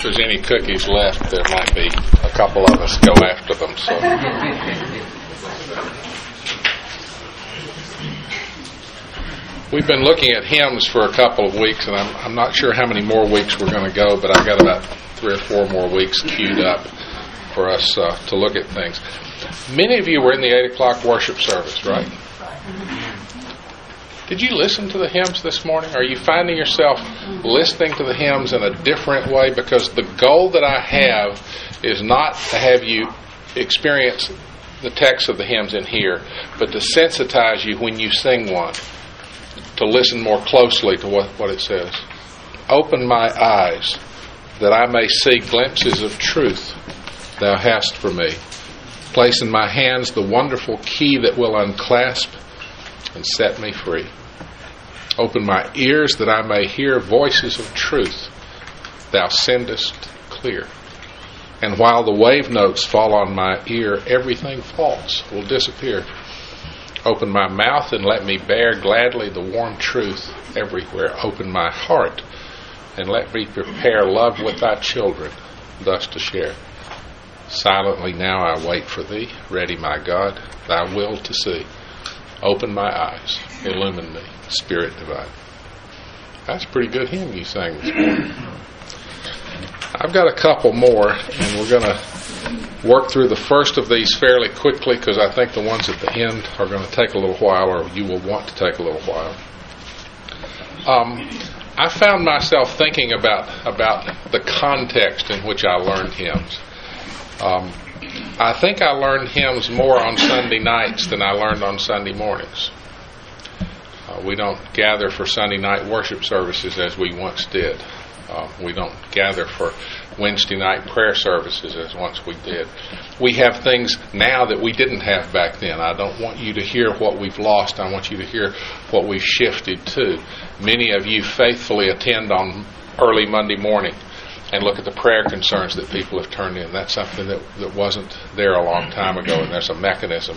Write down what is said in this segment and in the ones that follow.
If there's any cookies left, there might be a couple of us go after them. So, we've been looking at hymns for a couple of weeks, and I'm not sure how many more weeks we're going to go, but I've got about 3 or 4 more weeks queued up for us to look at things. Many of you were in the 8 o'clock worship service, right? Did you listen to the hymns this morning? Are you finding yourself listening to the hymns in a different way? Because the goal that I have is not to have you experience the text of the hymns in here, but to sensitize you when you sing one, to listen more closely to what it says. Open my eyes that I may see glimpses of truth thou hast for me. Place in my hands the wonderful key that will unclasp and set me free. Open my ears that I may hear voices of truth thou sendest clear. And while the wave notes fall on my ear, everything false will disappear. Open my mouth and let me bear gladly the warm truth everywhere. Open my heart and let me prepare love with thy children, thus to share. Silently now I wait for thee, ready, my God, thy will to see. Open my eyes, illumine me, Spirit divine. That's a pretty good hymn you sang this morning. I've got a couple more, and we're going to work through the first of these fairly quickly because I think the ones at the end are going to take a little while, or you will want to take a little while. I found myself thinking about the context in which I learned hymns. I think I learned hymns more on Sunday nights than I learned on Sunday mornings. We don't gather for Sunday night worship services as we once did. We don't gather for Wednesday night prayer services as once we did. We have things now that we didn't have back then. I don't want you to hear what we've lost. I want you to hear what we've shifted to. Many of you faithfully attend on early Monday morning and look at the prayer concerns that people have turned in. That's something that wasn't there a long time ago, and there's a mechanism.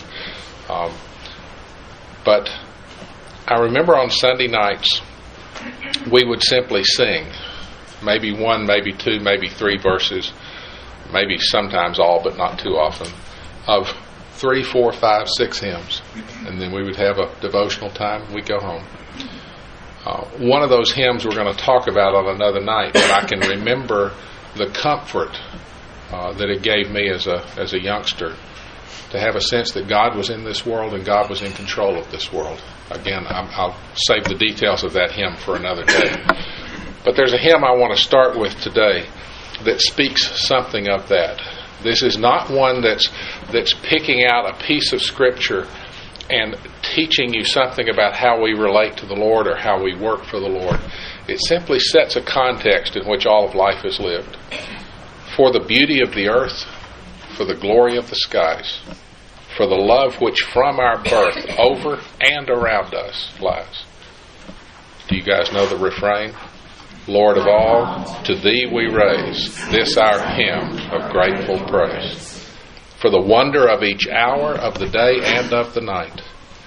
But I remember on Sunday nights, we would simply sing. Maybe 1, maybe 2, maybe 3 verses, maybe sometimes all, but not too often, of 3, 4, 5, 6 hymns. And then we would have a devotional time and we'd go home. One of those hymns we're going to talk about on another night, but I can remember the comfort that it gave me as a youngster to have a sense that God was in this world and God was in control of this world. Again, I'll save the details of that hymn for another day. But there's a hymn I want to start with today that speaks something of that. This is not one that's picking out a piece of Scripture and teaching you something about how we relate to the Lord or how we work for the Lord. It simply sets a context in which all of life is lived. For the beauty of the earth, for the glory of the skies, for the love which from our birth over and around us lies. Do you guys know the refrain? Lord of all, to thee we raise this our hymn of grateful praise. For the wonder of each hour of the day and of the night.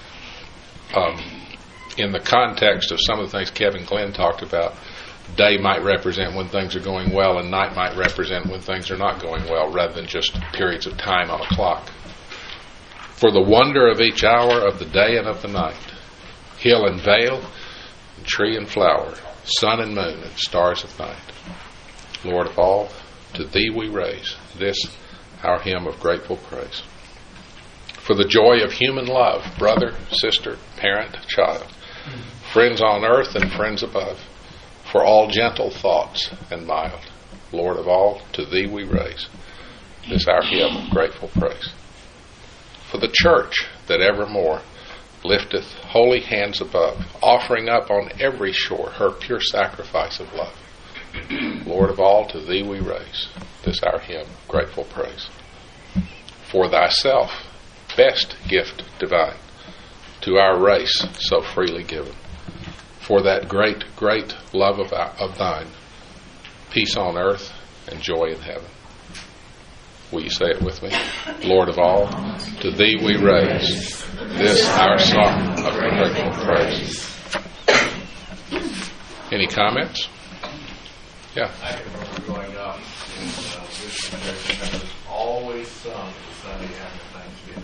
In the context of some of the things Kevin Glenn talked about, day might represent when things are going well and night might represent when things are not going well, rather than just periods of time on a clock. For the wonder of each hour of the day and of the night, hill and vale, and tree and flower, sun and moon and stars of night. Lord of all, to thee we raise this our hymn of grateful praise. For the joy of human love, brother, sister, parent, child, friends on earth and friends above, for all gentle thoughts and mild, Lord of all, to thee we raise this our hymn of grateful praise. For the church that evermore lifteth holy hands above, offering up on every shore her pure sacrifice of love. Lord of all, to thee we raise this our hymn of grateful praise. For thyself, best gift divine, to our race so freely given. For that great, great love of thine, peace on earth and joy in heaven. Will you say it with me? Lord of all, to thee we raise this our song of grateful praise. Any comments? Yeah. I can remember growing up in this church, and it was always sung at the Sunday after Thanksgiving.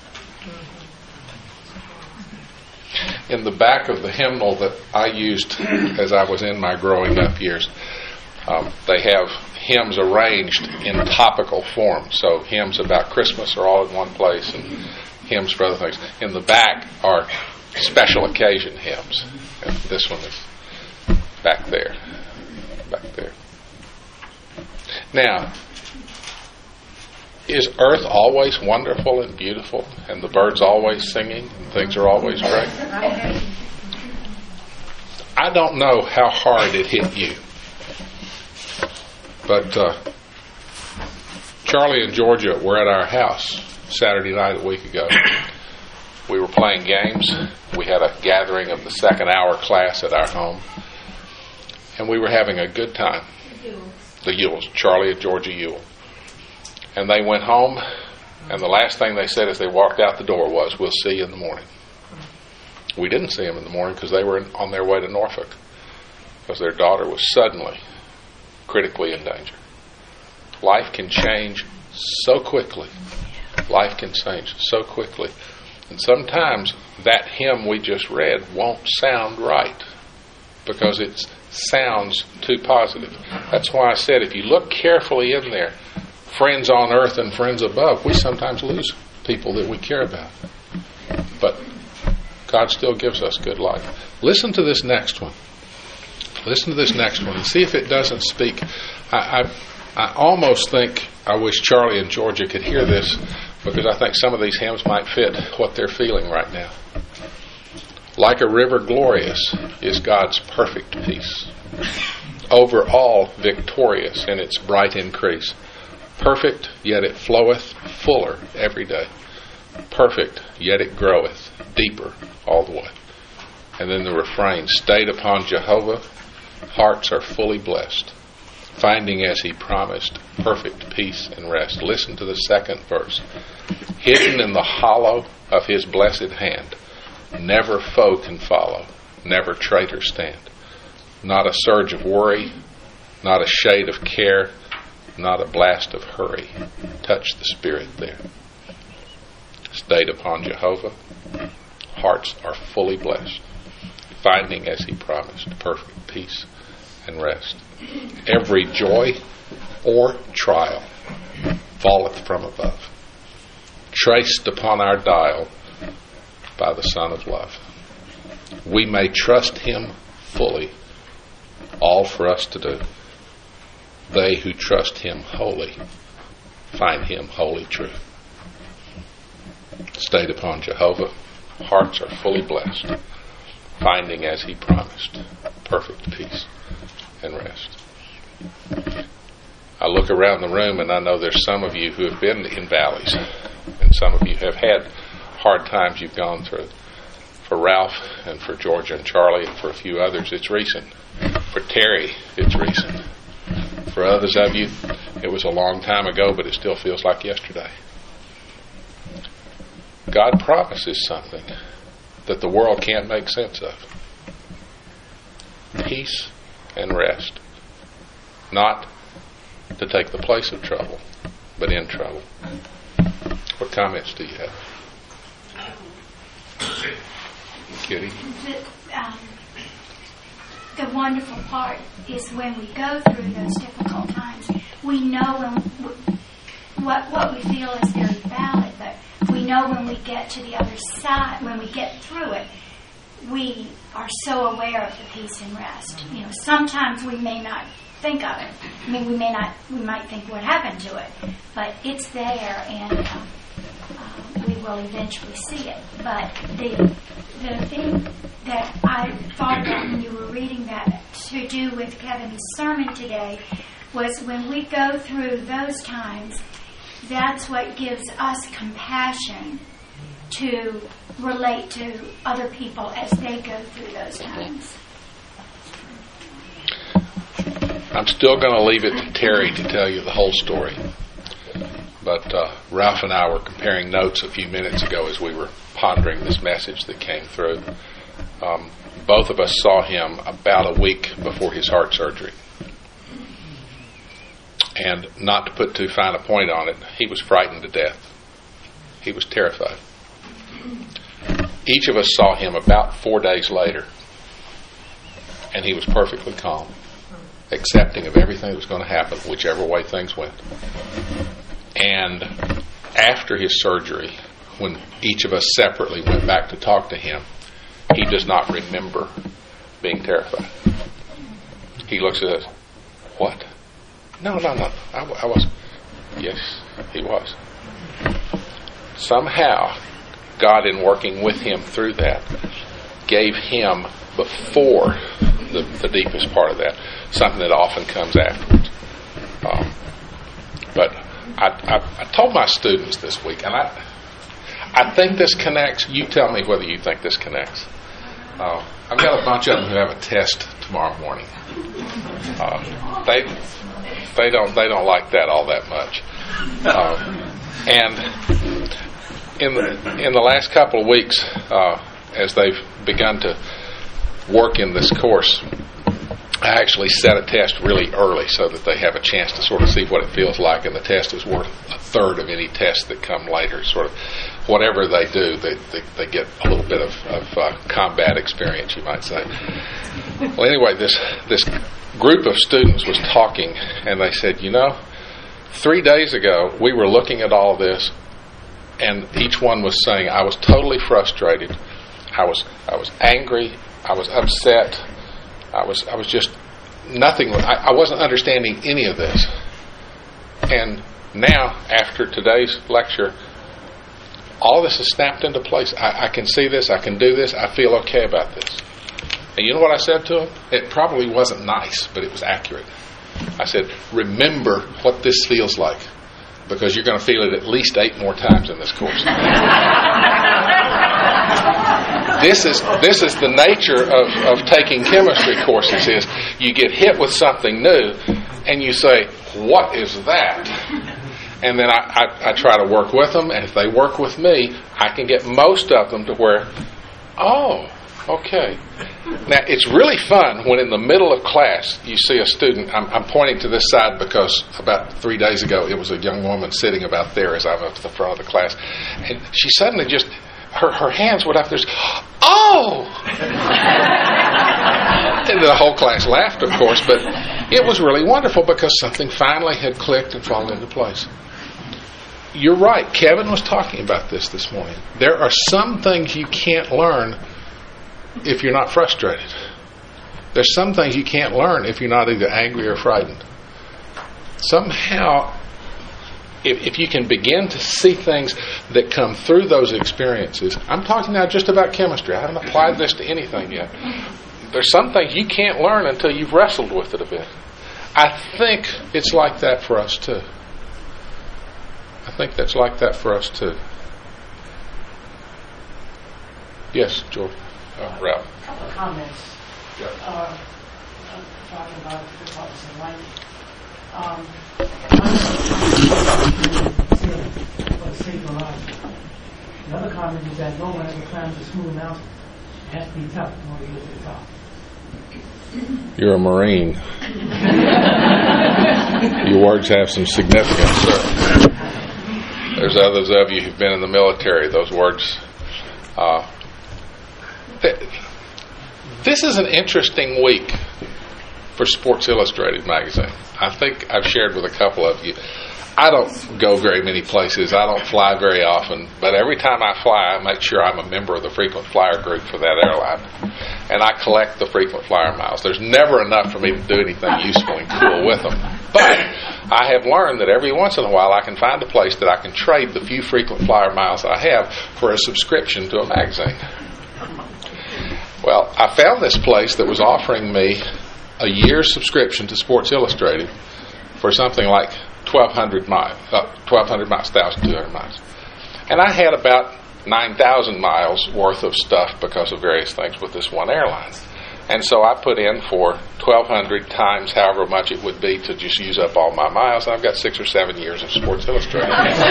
In the back of the hymnal that I used as I was in my growing up years, they have hymns arranged in topical form. So hymns about Christmas are all in one place, and hymns for other things. In the back are special occasion hymns. And this one is back there. Back there. Now, is earth always wonderful and beautiful, and the birds always singing, and things are always great? I don't know how hard it hit you, but Charlie and Georgia were at our house Saturday night a week ago. We were playing games. We had a gathering of the second hour class at our home, and we were having a good time. The Ewells, Charlie and Georgia Ewell. And they went home, and the last thing they said as they walked out the door was, "We'll see you in the morning." We didn't see them in the morning because they were on their way to Norfolk, because their daughter was suddenly critically in danger. Life can change so quickly. Life can change so quickly. And sometimes that hymn we just read won't sound right because it sounds too positive. That's why I said if you look carefully in there, friends on earth and friends above, we sometimes lose people that we care about. But God still gives us good life. Listen to this next one. Listen to this next one and see if it doesn't speak. I almost think I wish Charlie and Georgia could hear this, because I think some of these hymns might fit what they're feeling right now. Like a river glorious is God's perfect peace, over all victorious in its bright increase. Perfect, yet it floweth fuller every day. Perfect, yet it groweth deeper all the way. And then the refrain, stayed upon Jehovah, hearts are fully blessed, finding as he promised perfect peace and rest. Listen to the second verse. Hidden in the hollow of his blessed hand, never foe can follow, never traitor stand. Not a surge of worry, not a shade of care, not a blast of hurry. Touch the Spirit there. Stayed upon Jehovah, hearts are fully blessed, finding as he promised perfect peace and rest. Every joy or trial falleth from above, traced upon our dial by the Son of Love. We may trust him fully, all for us to do. They who trust him wholly find him wholly true. Stayed upon Jehovah, hearts are fully blessed, finding as he promised perfect peace and rest. I look around the room and I know there's some of you who have been in valleys, and some of you have had hard times you've gone through. For Ralph and for Georgia and Charlie and for a few others, it's recent. For Terry, it's recent. For others of you, it was a long time ago, but it still feels like yesterday. God promises something that the world can't make sense of. Peace and rest. Not to take the place of trouble, but in trouble. What comments do you have? Kitty? The wonderful part is when we go through those difficult times, we know what we feel is very valid, but we know when we get to the other side, when we get through it, we are so aware of the peace and rest. You know, sometimes we may not think of it. I mean, we might think what happened to it, but it's there, and we will eventually see it. But the thing that I thought about when you were reading that to do with Kevin's sermon today was when we go through those times, that's what gives us compassion to relate to other people as they go through those times. I'm still going to leave it to Terry to tell you the whole story. But Ralph and I were comparing notes a few minutes ago as we were pondering this message that came through. Both of us saw him about a week before his heart surgery. And not to put too fine a point on it, he was frightened to death. He was terrified. Each of us saw him about 4 days later, and he was perfectly calm, accepting of everything that was going to happen, whichever way things went. And after his surgery, when each of us separately went back to talk to him, he does not remember being terrified. He looks at us, what? No, I wasn't. Yes, he was. Somehow, God, in working with him through that, gave him, before the deepest part of that, something that often comes afterwards. But I told my students this week, and I think this connects. You tell me whether you think this connects. I've got a bunch of them who have a test tomorrow morning. They don't like that all that much. And in the last couple of weeks, as they've begun to work in this course, I actually set a test really early so that they have a chance to sort of see what it feels like, and the test is worth a third of any tests that come later. Sort of whatever they do, they get a little bit of combat experience, you might say. Well, anyway, this group of students was talking, and they said, 3 days ago we were looking at all this, and each one was saying, I was totally frustrated, I was angry, I was upset, I was just nothing. I wasn't understanding any of this. And now, after today's lecture, all this is snapped into place. I can see this, I can do this, I feel okay about this. And you know what I said to them? It probably wasn't nice, but it was accurate. I said, remember what this feels like, because you're going to feel it at least 8 more times in this course. This is the nature of taking chemistry courses, is you get hit with something new and you say, what is that? And then I try to work with them, and if they work with me, I can get most of them to where, oh, okay. Now, it's really fun when in the middle of class you see a student. I'm pointing to this side because about 3 days ago it was a young woman sitting about there as I'm up to the front of the class, and she suddenly just, her hands went up. There's, oh! And the whole class laughed, of course, but it was really wonderful because something finally had clicked and fallen into place. You're right. Kevin was talking about this morning. There are some things you can't learn if you're not frustrated. There's some things you can't learn if you're not either angry or frightened. Somehow, if you can begin to see things that come through those experiences, I'm talking now just about chemistry. I haven't applied this to anything yet. There's some things you can't learn until you've wrestled with it a bit. I think it's like that for us too. I think that's like that for us too. Yes, George. Ralph. A couple of comments. Yeah. Talking about the topics of light. Another comment is that no one ever climbs a smooth mountain. It has to be tough in order to get to the top. You're a Marine. Your words have some significance, sir. There's others of you who've been in the military. Those words. This is an interesting week for Sports Illustrated magazine. I think I've shared with a couple of you. I don't go very many places. I don't fly very often. But every time I fly, I make sure I'm a member of the frequent flyer group for that airline. And I collect the frequent flyer miles. There's never enough for me to do anything useful and cool with them. But I have learned that every once in a while I can find a place that I can trade the few frequent flyer miles I have for a subscription to a magazine. Well, I found this place that was offering me a year's subscription to Sports Illustrated for something like 1,200 miles, 1,200 miles. And I had about 9,000 miles worth of stuff because of various things with this one airline. And so I put in for 1,200 times however much it would be to just use up all my miles. And I've got 6 or 7 years of Sports Illustrated.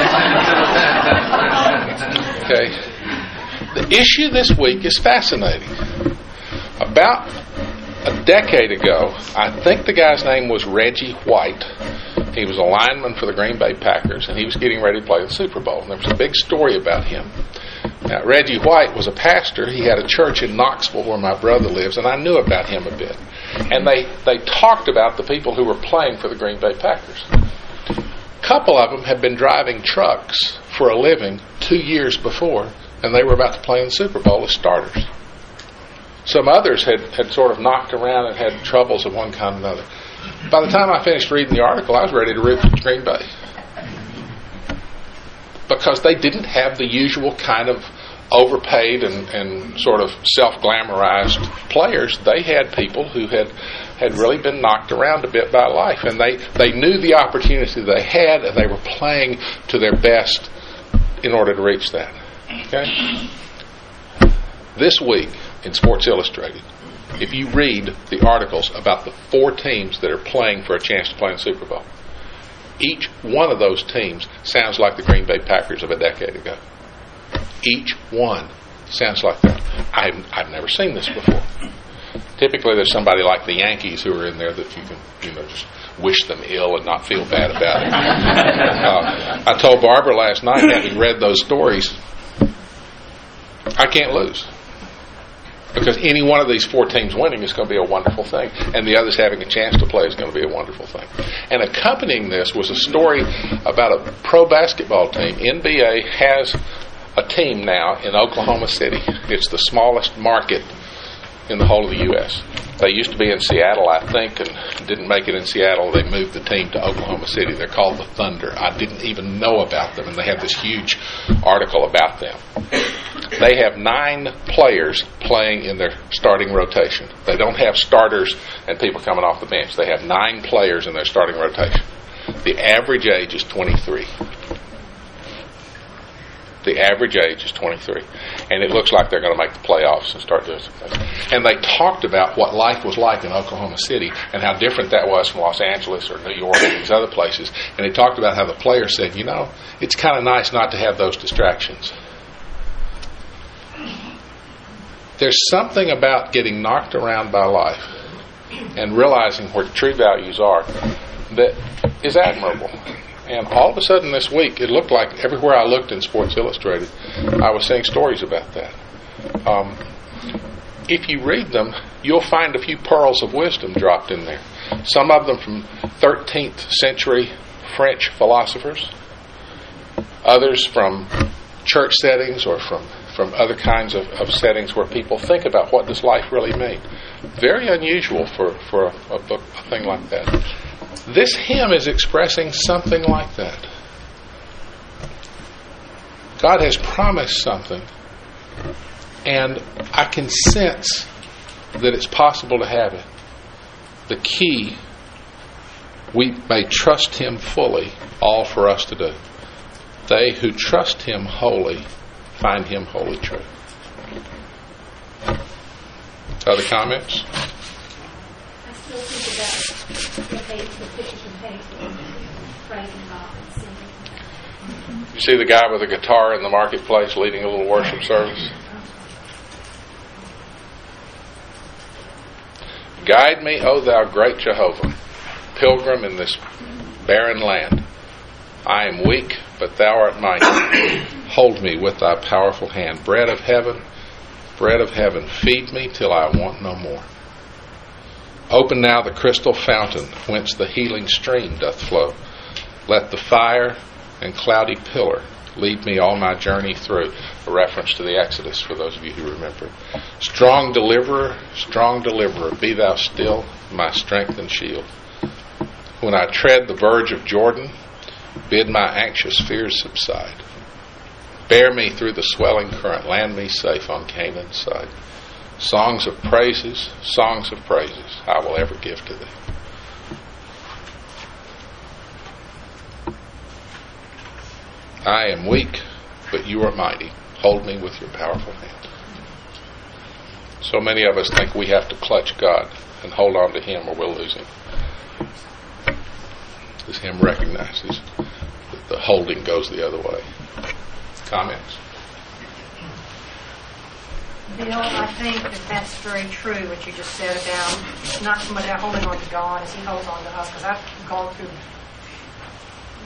Okay. The issue this week is fascinating. About a decade ago, I think the guy's name was Reggie White, He was a lineman for the Green Bay Packers, and he was getting ready to play the Super Bowl. And there was a big story about him. Now, Reggie White was a pastor. He had a church in Knoxville where my brother lives, and I knew about him a bit. And they talked about the people who were playing for the Green Bay Packers. A couple of them had been driving trucks for a living 2 years before, and they were about to play in the Super Bowl as starters. Some others had sort of knocked around and had troubles of one kind or another. By the time I finished reading the article, I was ready to root for Green Bay. Because they didn't have the usual kind of overpaid and sort of self-glamorized players. They had people who had really been knocked around a bit by life. And they knew the opportunity they had, and they were playing to their best in order to reach that. Okay? This week in Sports Illustrated, if you read the articles about the 4 teams that are playing for a chance to play in the Super Bowl, each one of those teams sounds like the Green Bay Packers of a decade ago. Each one sounds like that. I've never seen this before. Typically, there's somebody like the Yankees who are in there that you can, just wish them ill and not feel bad about it. I told Barbara last night, having read those stories, I can't lose. Because any one of these 4 teams winning is going to be a wonderful thing. And the others having a chance to play is going to be a wonderful thing. And accompanying this was a story about a pro basketball team. NBA has a team now in Oklahoma City. It's the smallest market in the whole of the U.S. They used to be in Seattle, I think, and didn't make it in Seattle. They moved the team to Oklahoma City. They're called the Thunder. I didn't even know about them, and they have this huge article about them. They have 9 players playing in their starting rotation. They don't have starters and people coming off the bench. They have 9 players in their starting rotation. The average age is 23. The average age is 23. And it looks like they're going to make the playoffs and start doing something. And they talked about what life was like in Oklahoma City and how different that was from Los Angeles or New York and these other places. And they talked about how the players said, it's kind of nice not to have those distractions. There's something about getting knocked around by life and realizing where true values are that is admirable. And all of a sudden this week, it looked like everywhere I looked in Sports Illustrated, I was seeing stories about that. If you read them, you'll find a few pearls of wisdom dropped in there. Some of them from 13th century French philosophers, others from church settings or from other kinds of settings where people think about what does life really mean. Very unusual for a book, a thing like that. This hymn is expressing something like that. God has promised something, and I can sense that it's possible to have it. The key, we may trust Him fully, all for us to do. They who trust Him wholly find Him wholly true. Other comments? I still think about the pictures and paintings, praising God and singing. You see the guy with a guitar in the marketplace leading a little worship service? Guide me, O thou great Jehovah, pilgrim in this barren land. I am weak, but thou art mighty. Hold me with thy powerful hand. Bread of heaven, feed me till I want no more. Open now the crystal fountain whence the healing stream doth flow. Let the fire and cloudy pillar lead me all my journey through. A reference to the Exodus for those of you who remember. Strong deliverer, be thou still my strength and shield. When I tread the verge of Jordan, bid my anxious fears subside. Bear me through the swelling current, land me safe on Canaan's side. Songs of praises, I will ever give to thee. I am weak, but you are mighty. Hold me with your powerful hand. So many of us think we have to clutch God and hold on to Him or we'll lose Him. This hymn recognizes that the holding goes the other way. Comments? Bill, I think that's very true, what you just said about not so much holding on to God as He holds on to us, because I've gone through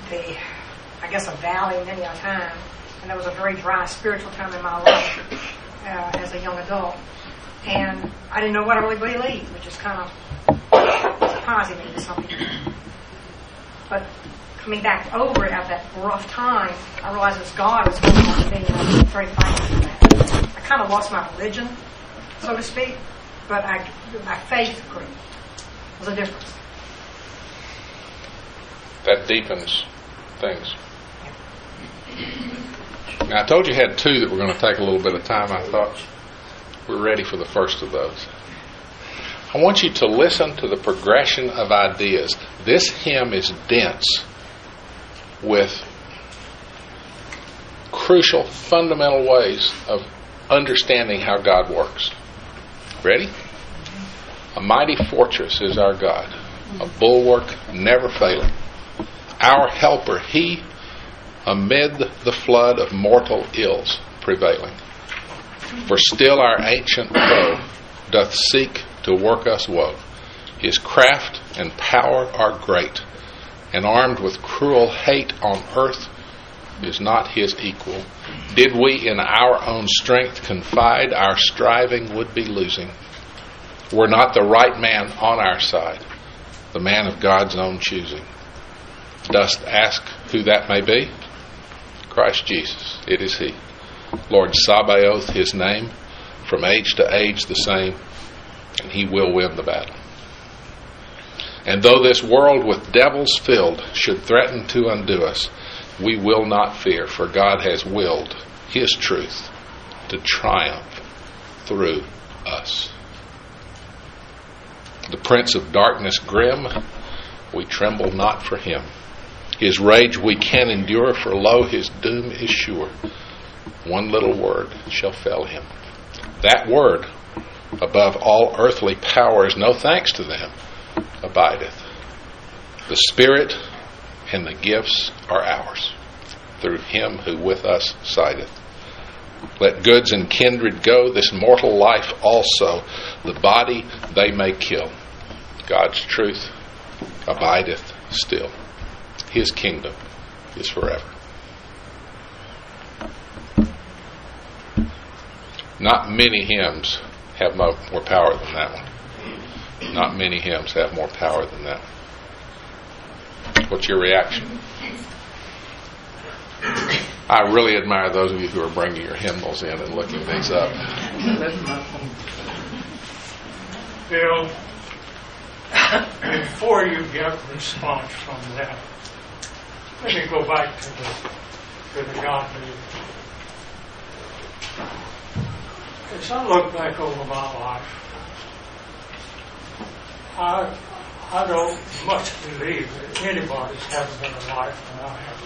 a valley many a time. And there was a very dry spiritual time in my life as a young adult. And I didn't know what I really believed, which is kind of surprising me to some people. But coming back over it at that rough time, I realized it was God was going on to me, and I'm very thankful for that. I kind of lost my religion, so to speak, but my faith grew. There's a difference. That deepens things. Now, I told you had two that were going to take a little bit of time. I thought we're ready for the first of those. I want you to listen to the progression of ideas. This hymn is dense with crucial, fundamental ways of understanding how God works. Ready? A mighty fortress is our God, a bulwark never failing. Our helper, He, amid the flood of mortal ills prevailing. For still our ancient foe doth seek to work us woe. His craft and power are great, and armed with cruel hate on earth is not his equal. Did we in our own strength confide, our striving would be losing. Were not the right man on our side, the man of God's own choosing. Dost ask who that may be? Christ Jesus, it is He. Lord Sabaoth, His name, from age to age the same, and He will win the battle. And though this world with devils filled should threaten to undo us, we will not fear, for God has willed His truth to triumph through us. The prince of darkness grim, we tremble not for him. His rage we can endure, for lo, his doom is sure. One little word shall fell him. That word, above all earthly powers, no thanks to them, abideth. The Spirit and the gifts are ours, through Him who with us sideth. Let goods and kindred go, this mortal life also, the body they may kill. God's truth abideth still. His kingdom is forever. Not many hymns have more power than that one. Not many hymns have more power than that one. What's your reaction? I really admire those of you who are bringing your hymnals in and looking these up. Bill, before you get a response from that, let me go back to the godly. As I look back over my life, I don't much believe that anybody's having a better life than I have.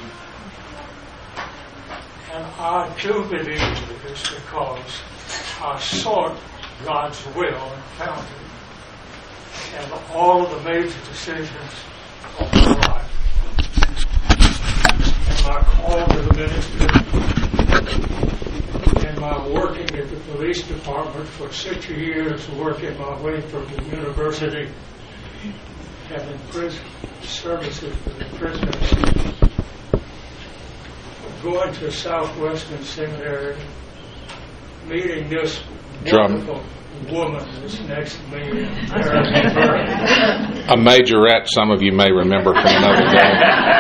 And I do believe that it's because I sought God's will and found it. And all of the major decisions of my life. And my call to the ministry. And my working at the police department for 6 years, working my way through the university, having prison services for the prisoners, going to Southwestern Seminary, meeting this wonderful woman that's next to me, a majorette, some of you may remember from another day.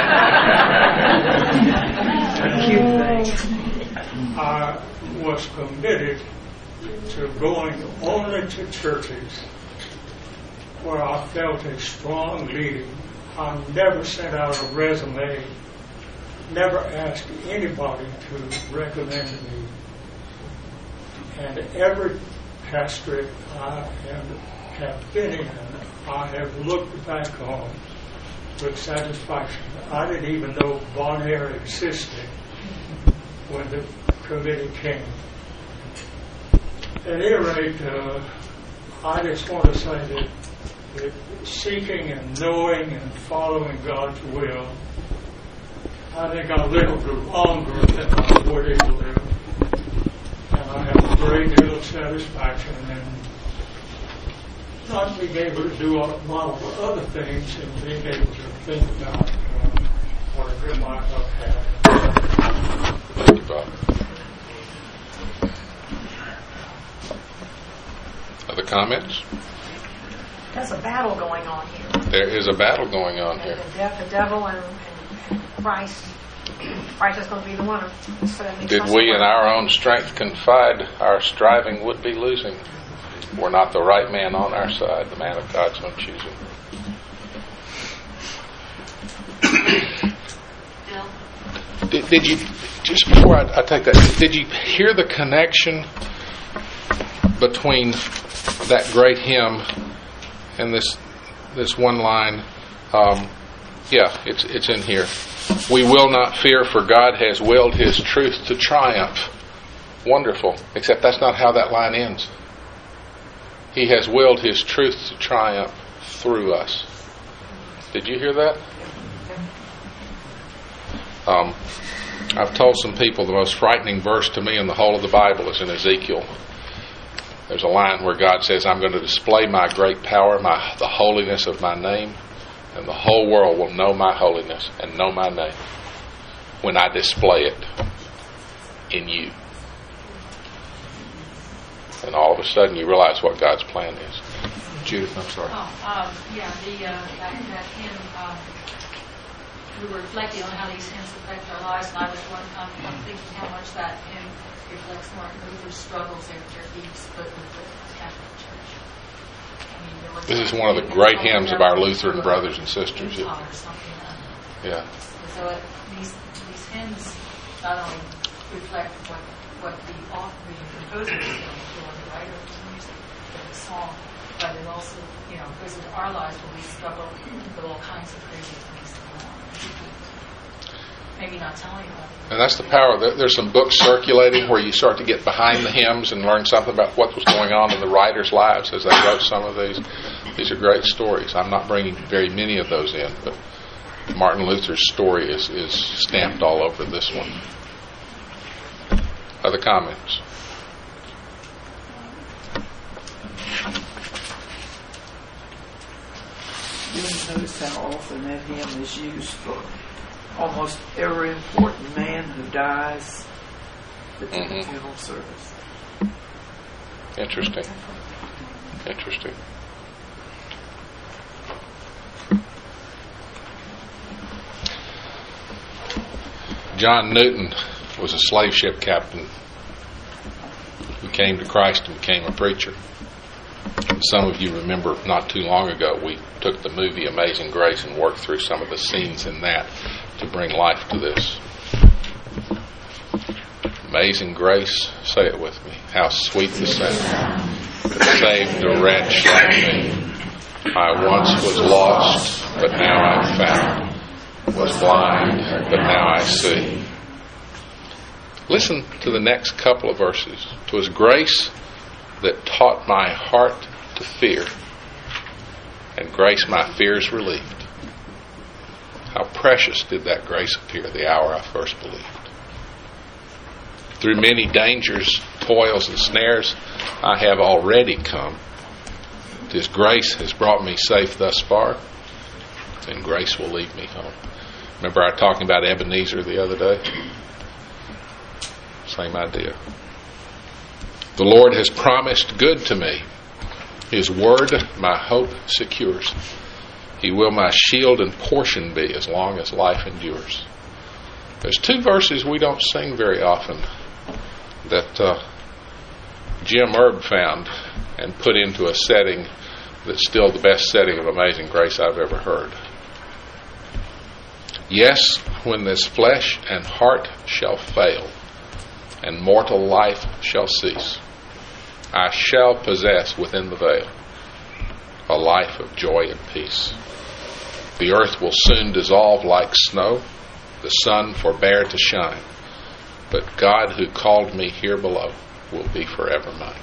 I was committed to going only to churches where I felt a strong leading. I never sent out a resume, never asked anybody to recommend me. And every pastorate I have been in, I have looked back on with satisfaction. I didn't even know Bon Air existed when the committee came. At any rate, I just want to say that seeking and knowing and following God's will, I think I lived longer than I would have lived. And I have a great deal of satisfaction in not being able to do a lot of other things and being able to think about what you might not have. Thank you, Bob. Other comments? There's a battle going on here. There is a battle going on here. The devil and Christ. Christ is going to be the winner. So that makes Did us we in win. our own strength confide, our striving would be losing. We're not the right man on our side. The man of God's own choosing. Did you, just before I take that, did you hear the connection between that great hymn and this one line? Yeah, it's in here. We will not fear, for God has willed His truth to triumph. Wonderful. Except that's not how that line ends. He has willed His truth to triumph through us. Did you hear that? I've told some people the most frightening verse to me in the whole of the Bible is in Ezekiel. There's a line where God says, I'm going to display my great power, the holiness of my name, and the whole world will know my holiness and know my name when I display it in you. And all of a sudden you realize what God's plan is. Judith, I'm sorry. That hymn, we were reflecting on how these hymns affect our lives, and I was I'm thinking how much that hymn reflects Martin Luther's struggles after he split with the Catholic Church. This is one of the great hymns of our Lutheran brothers and sisters. Yeah. So these hymns not only reflect what the author, the composer is doing, the writer of the music, of the song, but it also, goes into our lives when we struggle with all kinds of crazy things going on. Maybe not telling about it. And that's the power. There's some books circulating where you start to get behind the hymns and learn something about what was going on in the writers' lives as they wrote some of these. These are great stories. I'm not bringing very many of those in, but Martin Luther's story is stamped all over this one. Other comments? You notice how often that hymn is used for almost every important man who dies at the funeral service. Interesting. John Newton was a slave ship captain who came to Christ and became a preacher. Some of you remember not too long ago we took the movie Amazing Grace and worked through some of the scenes in that to bring life to this. Amazing grace, say it with me. How sweet the sound that saved a wretch like me. I once was lost, but now I'm found. Was blind, but now I see. Listen to the next couple of verses. 'Twas grace that taught my heart to fear, and grace my fears relieved. How precious did that grace appear the hour I first believed. Through many dangers, toils, and snares, I have already come. His grace has brought me safe thus far, and grace will lead me home. Remember I was talking about Ebenezer the other day? Same idea. The Lord has promised good to me. His word my hope secures. He will my shield and portion be as long as life endures. There's two verses we don't sing very often that Jim Erb found and put into a setting that's still the best setting of Amazing Grace I've ever heard. Yes, when this flesh and heart shall fail, and mortal life shall cease, I shall possess within the veil a life of joy and peace. The earth will soon dissolve like snow, the sun forbear to shine, but God who called me here below will be forever mine.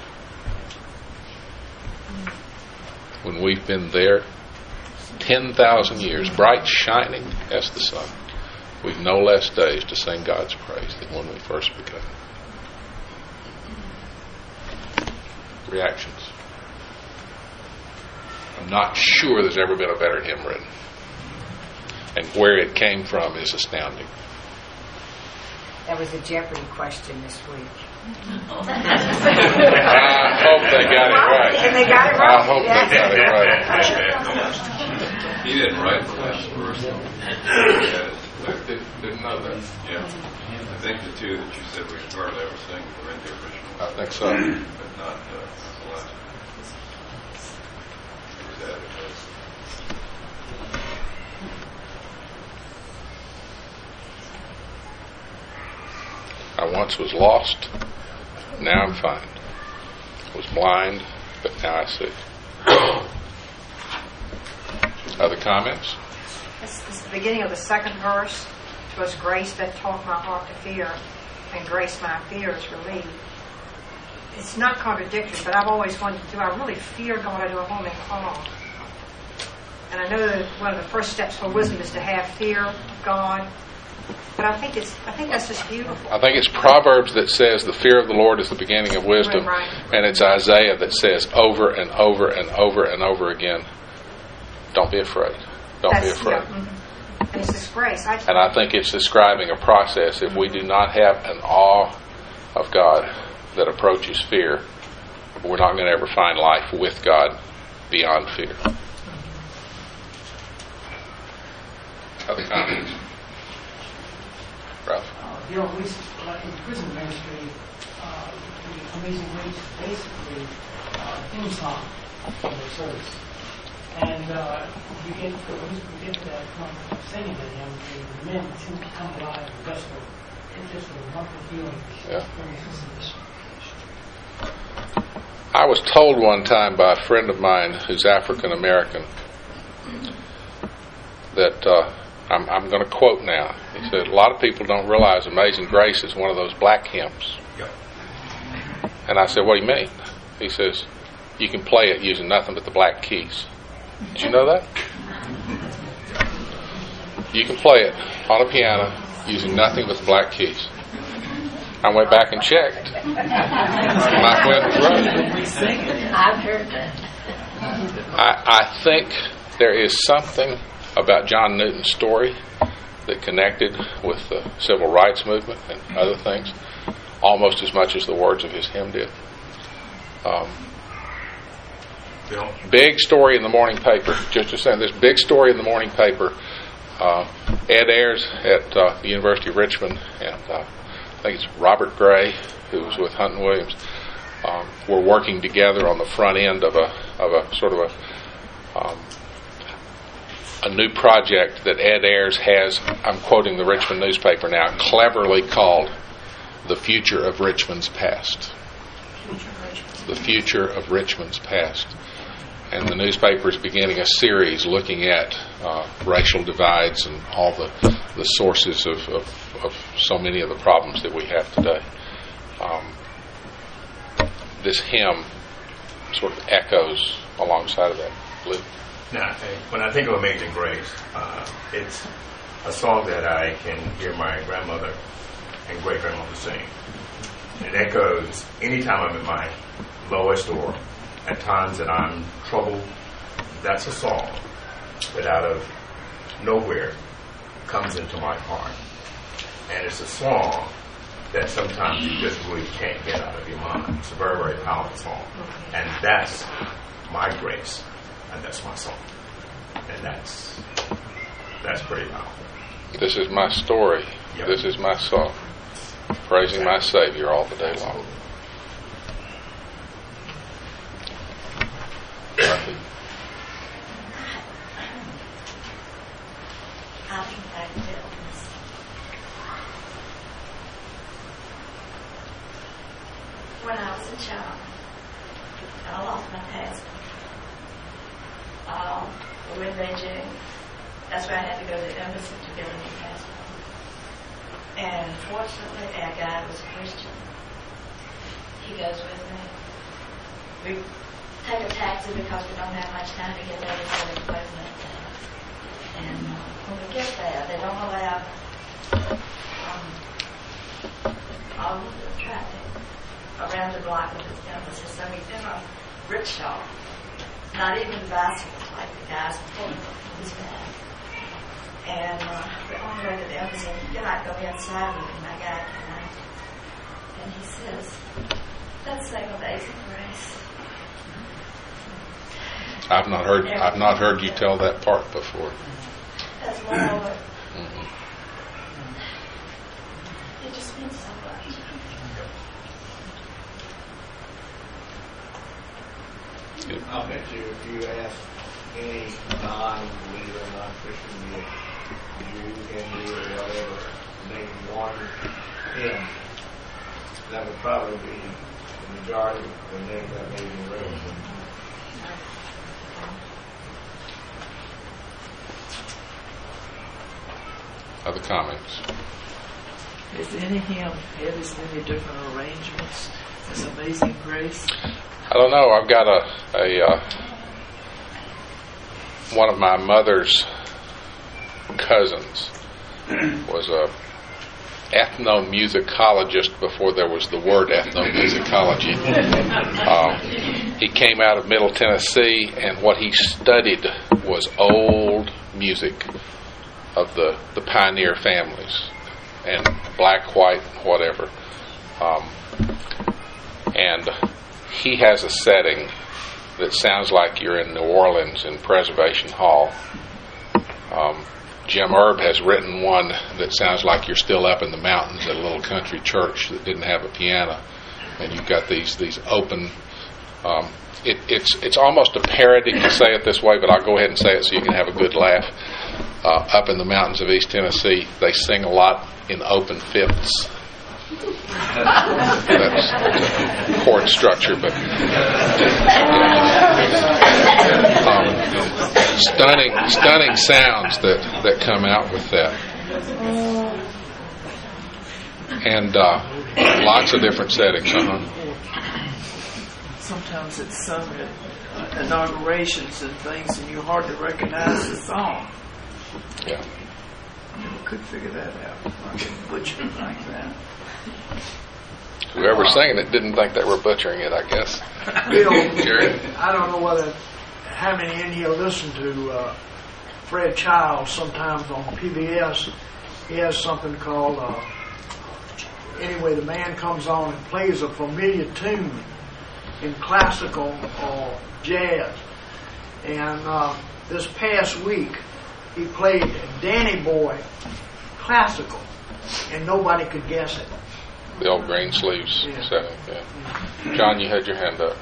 When we've been there 10,000 years, bright shining as the sun, we've no less days to sing God's praise than when we first began. Reactions? I'm not sure there's ever been a better hymn written. and where it came from is astounding. That was a Jeopardy question this week. I hope they got it right. And they got it right. I hope they got it right. He didn't write the last verse. Didn't know that. Yeah. I think the two that you said we should hardly ever sing were in the original, I think so. but not the last. It was added. I once was lost, now I'm found. Was blind, but now I see. Other comments? This is the beginning of the second verse. It was grace that taught my heart to fear, and grace my fears relieved. It's not contradictory, but I've always wondered, do I really fear God or do I hold Him in awe? And I know that one of the first steps for wisdom is to have fear of God. But I think that's just beautiful. I think it's Proverbs that says the fear of the Lord is the beginning of wisdom. Right. And it's Isaiah that says over and over and over and over again, don't be afraid. Don't be afraid. Yeah, and it's this grace. And I think it's describing a process. If we do not have an awe of God that approaches fear, we're not going to ever find life with God beyond fear. Other comments? Ralph? In prison ministry, the Amazing Grace is basically a theme song for the service. And we get to that point of singing it, and the men seem to come alive and desperate. It's just a wonderful feeling. Yeah. I was told one time by a friend of mine who's African American that I'm going to quote now. He said, a lot of people don't realize Amazing Grace is one of those black hymns. Yep. And I said, what do you mean? He says, you can play it using nothing but the black keys. Did you know that? You can play it on a piano using nothing but the black keys. I went back and checked. My friend was right. I've heard that. I think there is something about John Newton's story that connected with the civil rights movement and other things almost as much as the words of his hymn did. Big story in the morning paper. Just to say, this big story in the morning paper. Ed Ayers at the University of Richmond and I think it's Robert Gray, who was with Hunt and Williams, were working together on the front end of a sort of a new project that Ed Ayers has, I'm quoting the Richmond newspaper now, cleverly called The Future of Richmond's Past. The Future of Richmond's Past. And the newspaper is beginning a series looking at racial divides and all the sources of so many of the problems that we have today. This hymn sort of echoes alongside of that. Luke? Now, when I think of Amazing Grace, it's a song that I can hear my grandmother and great-grandmother sing. It echoes anytime I'm at my lowest or at times that I'm troubled. That's a song that out of nowhere comes into my heart. And it's a song that sometimes you just really can't get out of your mind. It's a very, very powerful song. And that's my grace. And that's my song. And that's pretty powerful. This is my story. Yep. This is my song. Praising my Savior all the day long. I think that films. When I was a child, I lost my passport. With Beijing, that's why I had to go to the embassy to get a new passport. And fortunately, our guy was a Christian. He goes with me. We take a taxi because we don't have much time to get there before they close that down. And when we get there, they don't allow all of the traffic around the block of the embassy. So he's in a rickshaw. Not even bicycles like the guys before his bag. And we're on the way to the embassy, and he got go inside with me, my guy tonight. And he says, let's sing Amazing Grace. I've not heard you tell that part before. That's my Lord. It just means so much. I bet you if you ask any non-believer, non-Christian, Jew, Hindu, or whatever, name one hymn, that would probably be the majority of the name that Amazing Grace. Other comments? Has any hymn had as many different arrangements as Amazing Grace? I don't know. I've got one of my mother's cousins was a ethnomusicologist before there was the word ethnomusicology. He came out of Middle Tennessee, and what he studied was old music of the pioneer families, and black, white, whatever. And he has a setting that sounds like you're in New Orleans in Preservation Hall. Jim Erb has written one that sounds like you're still up in the mountains at a little country church that didn't have a piano, and you've got these open. It's almost a parody to say it this way, but I'll go ahead and say it so you can have a good laugh. Up in the mountains of East Tennessee, they sing a lot in open fifths. That's chord structure, but stunning sounds that come out with that, and lots of different settings. Sometimes it's sung at inaugurations and things, and you hardly recognize the song. Yeah, Never could figure that out. I can butcher it like that. Whoever's singing it didn't think they were butchering it, I guess. Bill, Jerry? I don't know how many in here listen to Fred Childs sometimes on PBS. He has something called, anyway, the man comes on and plays a familiar tune in classical or jazz. And this past week, he played Danny Boy classical, and nobody could guess it. The old green sleeves setting. Yeah. John, you had your hand up.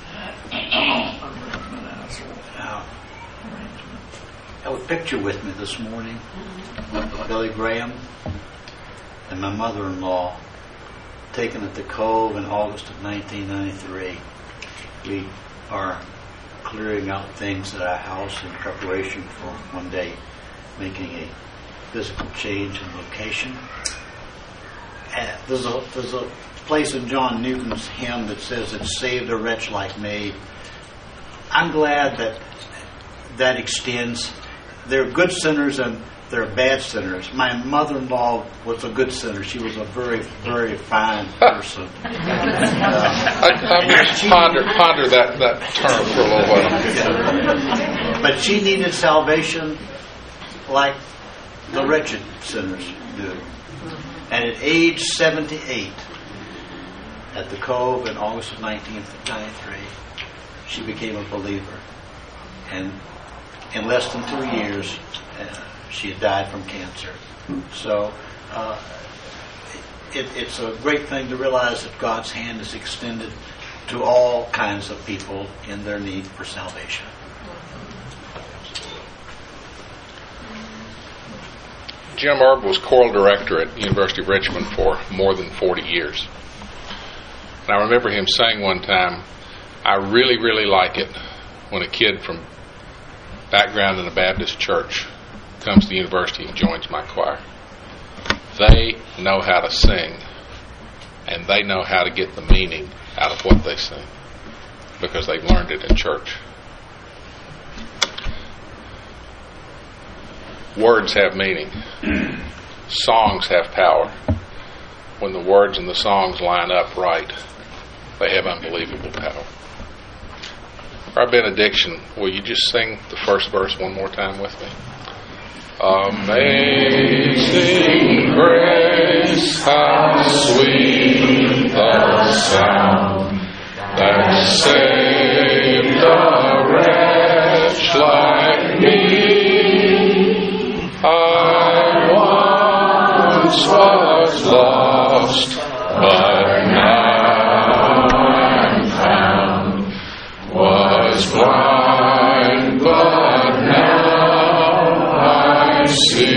I have a picture with me this morning of Billy Graham and my mother-in-law taken at the Cove in August of 1993. We are clearing out things at our house in preparation for one day making a physical change in location. There's a place in John Newton's hymn that says it saved a wretch like me. I'm glad that extends. There are good sinners and there are bad sinners. My mother-in-law was a good sinner. She was a very, very fine person. I'm going to ponder that term for a little while. But she needed salvation like the wretched sinners do. And at age 78, at the Cove in August of 1993, she became a believer. And in less than 2 years, she had died from cancer. So it's a great thing to realize that God's hand is extended to all kinds of people in their need for salvation. Jim Erb was choral director at the University of Richmond for more than 40 years. And I remember him saying one time, I really, really like it when a kid from background in a Baptist church comes to the university and joins my choir. They know how to sing, and they know how to get the meaning out of what they sing because they've learned it in church. Words have meaning. Songs have power. When the words and the songs line up right, they have unbelievable power. Our benediction, will you just sing the first verse one more time with me? Amazing grace, how sweet the sound that saved a wretch like me. I once was lost, but now I'm found. Was blind, but now I see.